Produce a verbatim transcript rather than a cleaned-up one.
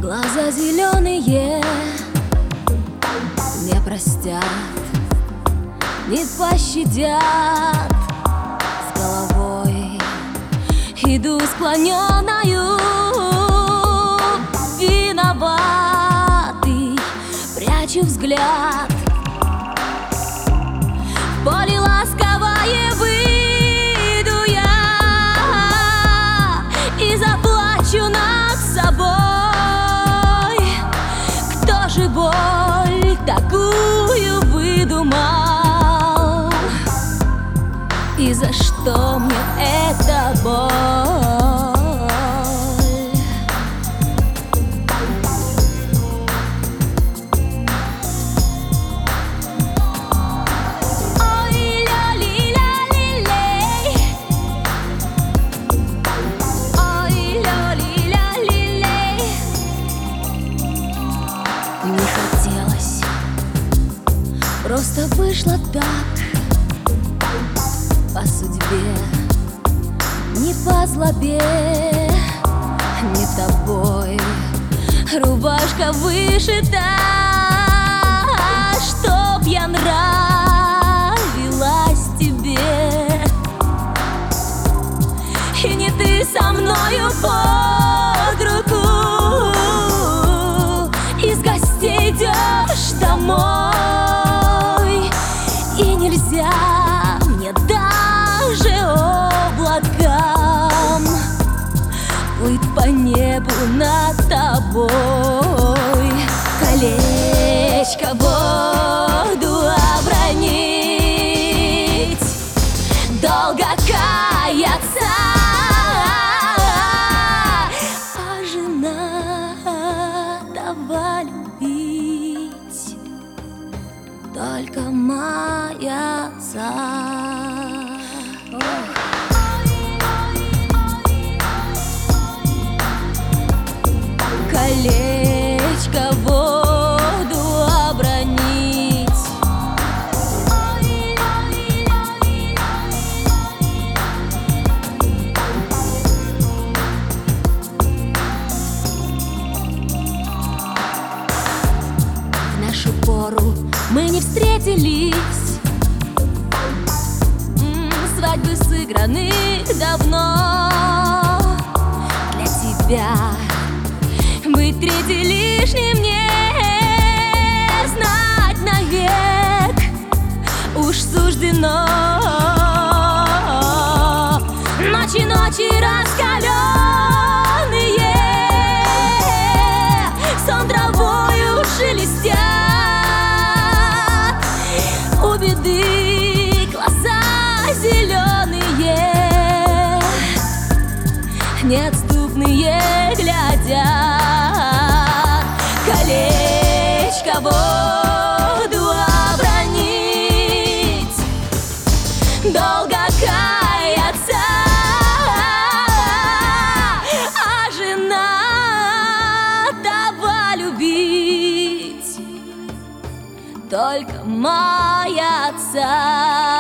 Глаза зеленые не простят, не пощадят. С головой иду склоненную, виноватый, прячу взгляд. В поле ласковое выйду я и заплачу над собой. Кто же боль такую выдумал? И за что мне эта боль? Не хотелось, просто вышло так, по судьбе, не по злобе, не тобой рубашка вышита, чтоб я нравилась тебе. И не ты со мною под руку из гостей идешь домой. И нельзя мне даже облакам плыть по небу над тобой. Колечко воду обронить, долго каяться, а женатого любить, только маяться. Колечко воду обронить, в нашу пору мы не встретились, свадьбы сыграны давно. Для тебя быть третий лишним не знать навек уж суждено. Ночи, ночи раскаленные, сон травою шелестят. У беды глаза зеленые, неотступные глядят. Колечко воду обронить, долго каяться, а женатого любить, только маяться.